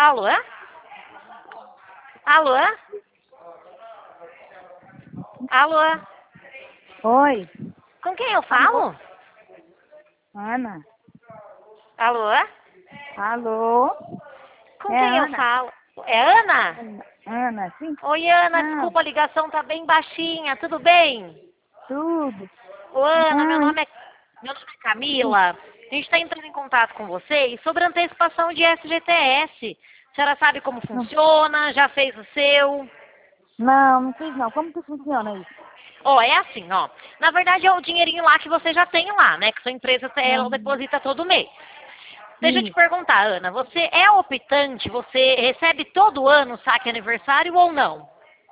Alô? Alô? Alô? Oi, Com quem eu falo? Ana. Alô? Alô? Com É quem eu Ana? falo? É Ana? Ana, sim? Oi, Ana, Não, desculpa, a ligação tá bem baixinha, tudo bem? tudo. Ô, Ana, meu Ah, nome é Camila. A gente está entrando em contato com vocês sobre antecipação de FGTS. A senhora sabe como funciona? Já fez o seu? não fiz não. Como que funciona isso? Ó, é assim, ó. Na verdade é o dinheirinho lá que você já tem lá, né? Que sua empresa ela Uhum. deposita todo mês. Deixa eu te Isso, perguntar, Ana, você é optante? Você recebe todo ano o saque aniversário ou não?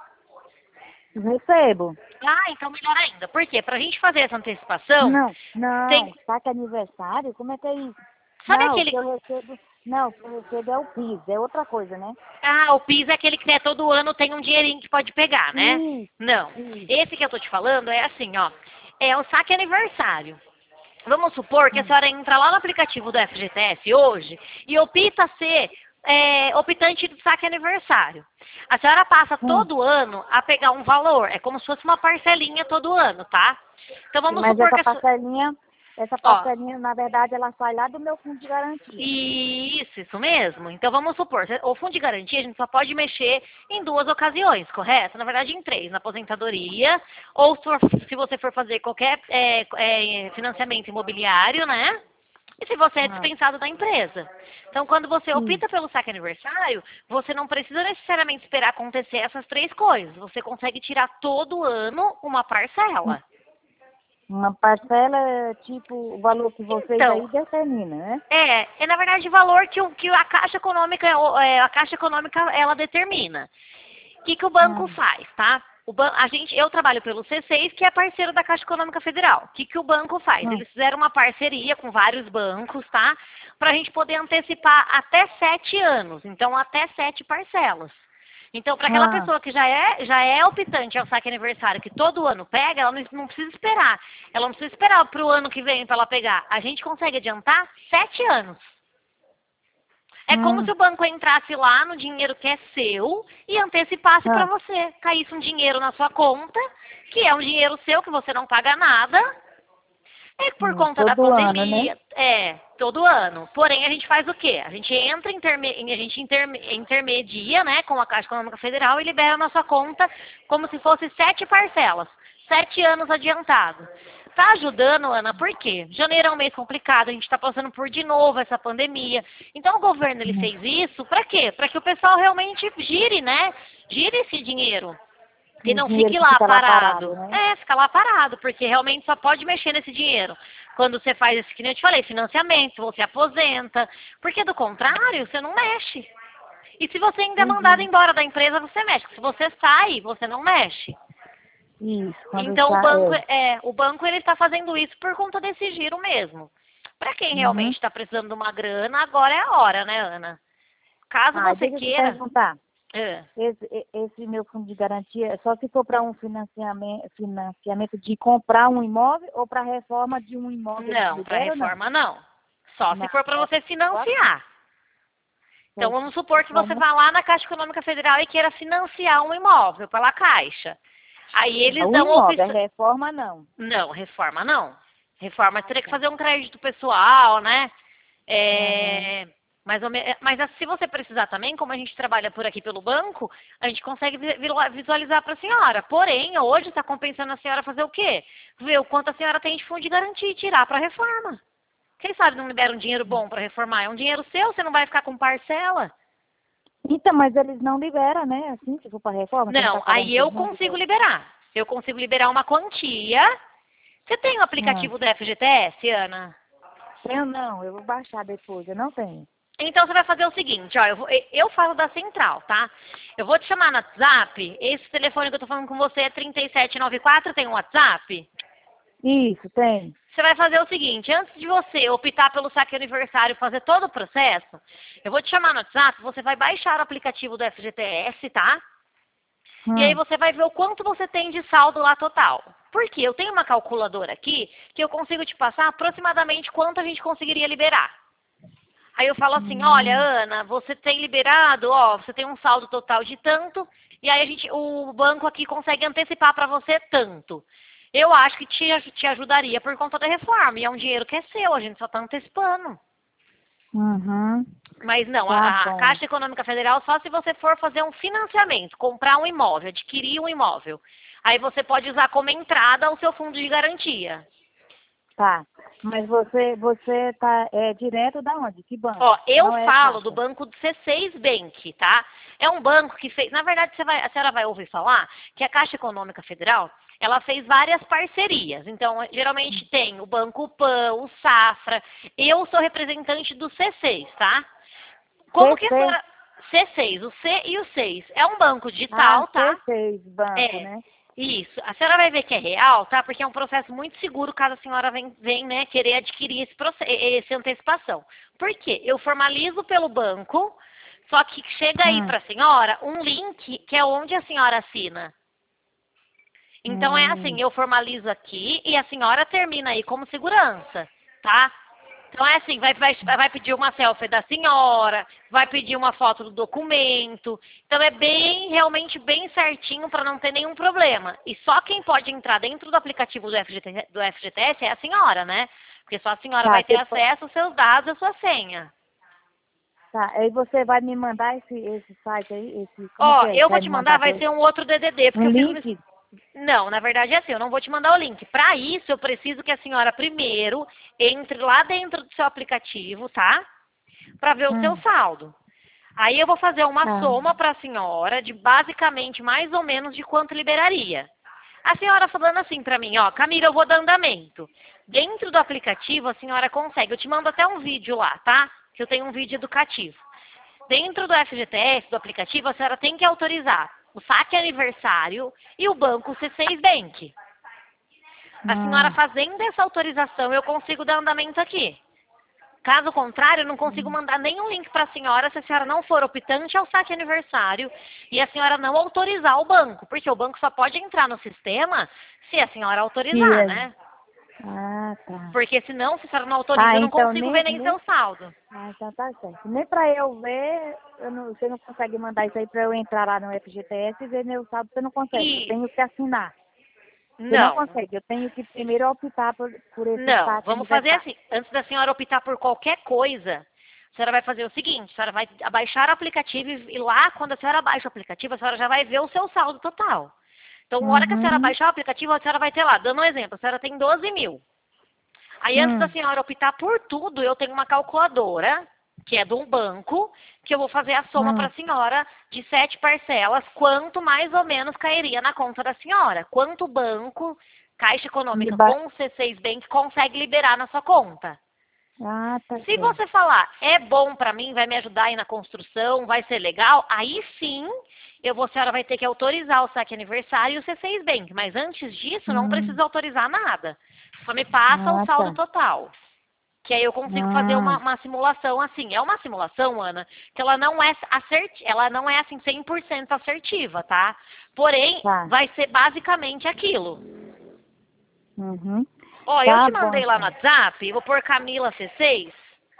recebo. Ah, então melhor ainda. Por quê? Pra gente fazer essa antecipação, tem. Saque aniversário? Como é que é isso? Sabe Não, o aquele. que eu recebo, não, o que eu recebo é o PIS, é outra coisa, né? Ah, o PIS é aquele que todo ano tem um dinheirinho que pode pegar, né? Isso, Não. isso. Esse que eu tô te falando é assim, ó. É o saque aniversário. Vamos supor que a Hum, senhora entra lá no aplicativo do FGTS hoje e opta ser optante do saque aniversário. A senhora passa hum. todo ano a pegar um valor. É como se fosse uma parcelinha todo ano, tá? Então vamos Mas supor que essa ó, parcelinha, na verdade, ela sai lá do meu fundo de garantia. isso mesmo. Então vamos supor, o fundo de garantia a gente só pode mexer em duas ocasiões, correto? Na verdade em três, na aposentadoria, ou se você for fazer qualquer financiamento imobiliário, né? E se você é Ah, dispensado da empresa. Então, quando você isso. opta pelo saque aniversário, você não precisa necessariamente esperar acontecer essas três coisas. Você consegue tirar todo ano uma parcela. Uma parcela é tipo o valor que vocês Então, aí determinam, né? é na verdade o valor que a Caixa Econômica, a Caixa Econômica ela determina. O que o banco Hum, faz, tá? Eu trabalho pelo C6, que é parceiro da Caixa Econômica Federal. O que o banco faz? hum, Eles fizeram uma parceria com vários bancos, tá? Para a gente poder antecipar até 7 anos. Então, até 7 parcelas. Então, para aquela ah, pessoa que já é optante ao saque aniversário, que todo ano pega, ela não precisa esperar. Ela não precisa esperar para o ano que vem para ela pegar. A gente consegue adiantar 7 anos. É como se hum, o banco entrasse lá no dinheiro que é seu e antecipasse para ah, você. Caísse um dinheiro na sua conta, que é um dinheiro seu, que você não paga nada. É por conta da todo ano, né? pandemia, todo ano. Porém, a gente faz o quê? A gente intermedia, né, com a Caixa Econômica Federal e libera na sua conta como se fosse 7 parcelas, 7 anos adiantado. Tá ajudando, Ana, por quê? Janeiro é um mês complicado, a gente está passando por de novo essa pandemia. Então o governo ele Hum, fez isso para quê? Para que o pessoal realmente gire, né? Gire esse dinheiro. Que o não dinheiro fique que lá fica lá parado, parado. né? É, fica lá parado, porque realmente só pode mexer nesse dinheiro. Quando você faz esse, que nem eu te falei, financiamento, você aposenta. Porque do contrário, você não mexe. E se você ainda é mandado Entendi. embora da empresa, você mexe. Se você sai, você não mexe. Isso, quando Então está, o banco ele está fazendo isso por conta desse giro mesmo. Para quem realmente Uhum. está precisando de uma grana, agora é a hora, né, Ana? Caso Ah, você deixa eu te queira. perguntar. é, Esse meu fundo de garantia é só se for para um financiamento de comprar um imóvel ou para reforma de um imóvel eles não, para liberam ou não? reforma não. Só se Não, for para é você só assim. financiar. Então, Só vamos se supor que for você vá lá na Caixa Econômica Federal e queira financiar um imóvel pela Caixa. Aí eles o dão a imóvel, a opção. reforma não. Não, reforma não. Reforma Ah, teria que tá. fazer um crédito pessoal, né? Aham. É, mas se você precisar também, como a gente trabalha por aqui pelo banco, a gente consegue visualizar para a senhora. Porém, hoje está compensando a senhora fazer o quê? Ver o quanto a senhora tem de fundo de garantia e tirar para a reforma. Quem sabe não libera um dinheiro bom para reformar? É um dinheiro seu, você não vai ficar com parcela. Então, mas eles não liberam, né? Assim, se for para reforma, você não está Não, falando aí que eu eles não consigo liberam. liberar. Eu consigo liberar uma quantia. Você tem o Ah, aplicativo do FGTS, Ana? eu não, eu vou baixar depois, eu não tenho. Então você vai fazer o seguinte, ó, eu falo da central, tá? Eu vou te chamar no WhatsApp. Esse telefone que eu tô falando com você é 3794, tem um WhatsApp? Isso, tem. Você vai fazer o seguinte, antes de você optar pelo saque aniversário e fazer todo o processo, eu vou te chamar no WhatsApp, você vai baixar o aplicativo do FGTS, tá? E aí Hum, você vai ver o quanto você tem de saldo lá total. Por quê? Eu tenho uma calculadora aqui que eu consigo te passar aproximadamente quanto a gente conseguiria liberar. Aí eu falo assim, olha, Ana, você tem liberado, ó, você tem um saldo total de tanto, e aí o banco aqui consegue antecipar para você tanto. Eu acho que te ajudaria por conta da reforma, e é um dinheiro que é seu, a gente só está antecipando. Uhum. Mas não, Tá a bom. Caixa Econômica Federal só se você for fazer um financiamento, comprar um imóvel, adquirir um imóvel. Aí você pode usar como entrada o seu fundo de garantia. Tá. Mas você tá direto da onde? Que banco? Ó, eu Não é falo do Caixa. banco do C6 Bank, tá? É um banco que fez, na verdade, a senhora vai ouvir falar que a Caixa Econômica Federal, ela fez várias parcerias. Então, geralmente tem o Banco Pan, o Safra. Eu sou representante do C6, tá? Como que a C6. senhora... C6, o C e o 6. É um banco Ah, digital, tá? C6 banco, É, né? isso. A senhora vai ver que é real, tá? Porque é um processo muito seguro caso a senhora vem né, querer adquirir essa antecipação. Por quê? Eu formalizo pelo banco, só que chega aí Hum. para a senhora um link que é onde a senhora assina. Então é assim, Hum. eu formalizo aqui e a senhora termina aí como segurança, tá? Então é assim, vai pedir uma selfie da senhora, vai pedir uma foto do documento. Então é realmente bem certinho para não ter nenhum problema. E só quem pode entrar dentro do aplicativo do FGTS é a senhora, né? Porque só a senhora Tá, vai ter acesso aos seus dados e a sua senha. tá. Aí você vai me mandar esse site aí, como Ó, que é? eu Você vou vai te me mandar, mandar vai ser um outro DDD, porque um eu fico link? Não, na verdade é assim, eu não vou te mandar o link. Para isso, eu preciso que a senhora primeiro entre lá dentro do seu aplicativo, tá? Para ver o seu Hum. saldo. Aí eu vou fazer uma Tá. soma para a senhora de basicamente mais ou menos de quanto liberaria. A senhora falando assim para mim, ó, Camila, eu vou dar andamento. Dentro do aplicativo a senhora consegue, eu te mando até um vídeo lá, tá? Que eu tenho um vídeo educativo. Dentro do FGTS, do aplicativo, a senhora tem que autorizar o saque aniversário e o banco C6 Bank. A senhora Hum. fazendo essa autorização, eu consigo dar andamento aqui. Caso contrário, eu não consigo mandar nenhum link para a senhora se a senhora não for optante ao saque aniversário e a senhora não autorizar o banco, porque o banco só pode entrar no sistema se a senhora autorizar, né? Ah, tá. Porque senão, se a senhora não autoriza, Ah, eu não então consigo ver nem seu saldo. Ah, então tá certo. Nem pra eu ver, você não consegue mandar isso aí pra eu entrar lá no FGTS e ver meu saldo, você não consegue. Eu E tenho que assinar. Você não não, consegue. Eu tenho que primeiro optar por esse não. saque Vamos fazer aniversário. assim. Antes da senhora optar por qualquer coisa, a senhora vai fazer o seguinte, a senhora vai abaixar o aplicativo e lá, quando a senhora baixa o aplicativo, a senhora já vai ver o seu saldo total. Então, na hora que a senhora Uhum. baixar o aplicativo, a senhora vai ter lá, dando um exemplo, a senhora tem 12 mil. Aí, antes da Hum. senhora optar por tudo, eu tenho uma calculadora, que é de um banco, que eu vou fazer a soma para Hum. a senhora de 7 parcelas, quanto mais ou menos cairia na conta da senhora. Quanto o banco, Caixa De Econômica ba- com o C6 Bank consegue liberar na sua conta. Ah, tá Se certo. você falar, é bom para mim, vai me ajudar aí na construção, vai ser legal, aí sim, a senhora vai ter que autorizar o saque aniversário e o C6 Bank. Mas antes disso, não Hum. precisa autorizar nada. Só me passa o Ah, saldo tá. total. Que aí eu consigo fazer Hum. uma simulação assim. É uma simulação, Ana, que ela não é ela não é assim 100% assertiva, tá? Porém, Tá. vai ser basicamente aquilo. Uhum. Ó, eu Tá te bom, mandei lá no então. WhatsApp, vou pôr Camila C6.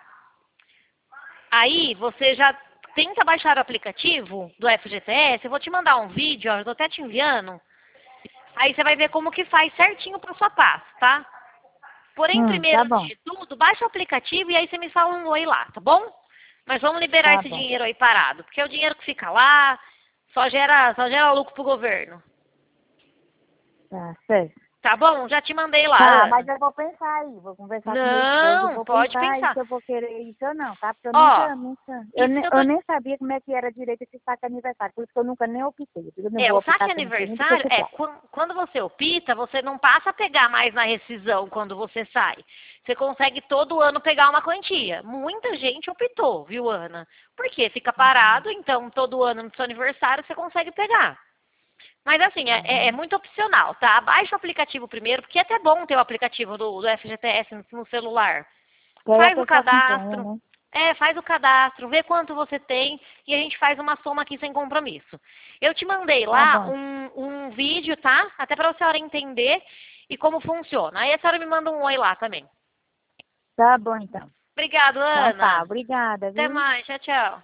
Aí você já tenta baixar o aplicativo do FGTS. Eu vou te mandar um vídeo, ó, eu tô até te enviando. Aí você vai ver como que faz certinho passo a passo, tá? Porém, primeiro, Tá antes bom. de tudo, baixa o aplicativo e aí você me fala um oi lá, tá bom? Mas vamos liberar Tá esse bom. dinheiro aí parado, porque o dinheiro que fica lá só gera lucro pro governo. Tá certo. Tá bom? Já te mandei lá, Tá, mas Ana. eu vou pensar aí, vou conversar com meu esposo, Não, vou pode pensar aí pensar. se eu vou querer isso ou não, tá? Porque eu Ó, nunca, isso que eu tô eu nem sabia como é que era direito esse saque aniversário, por isso que eu nunca nem optei. Eu digo, eu não É, vou o saque optar se eu não sei nem do que aniversário se é trata. quando você opta, você não passa a pegar mais na rescisão quando você sai. Você consegue todo ano pegar uma quantia. Muita gente optou, viu, Ana? Porque fica parado, então todo ano no seu aniversário você consegue pegar. Mas assim, é muito opcional, tá? Baixa o aplicativo primeiro, porque é até bom ter o aplicativo do FGTS no celular. Que aí a Faz o pessoa acompanha, cadastro. né? Faz o cadastro, vê quanto você tem e a gente faz uma soma aqui sem compromisso. Eu te mandei Tá lá bom. um vídeo, tá? Até para a senhora entender e como funciona. Aí a senhora me manda um oi lá também. Tá bom, então. Obrigado, Então tá, Ana. obrigada, Até viu? mais. Tchau, tchau.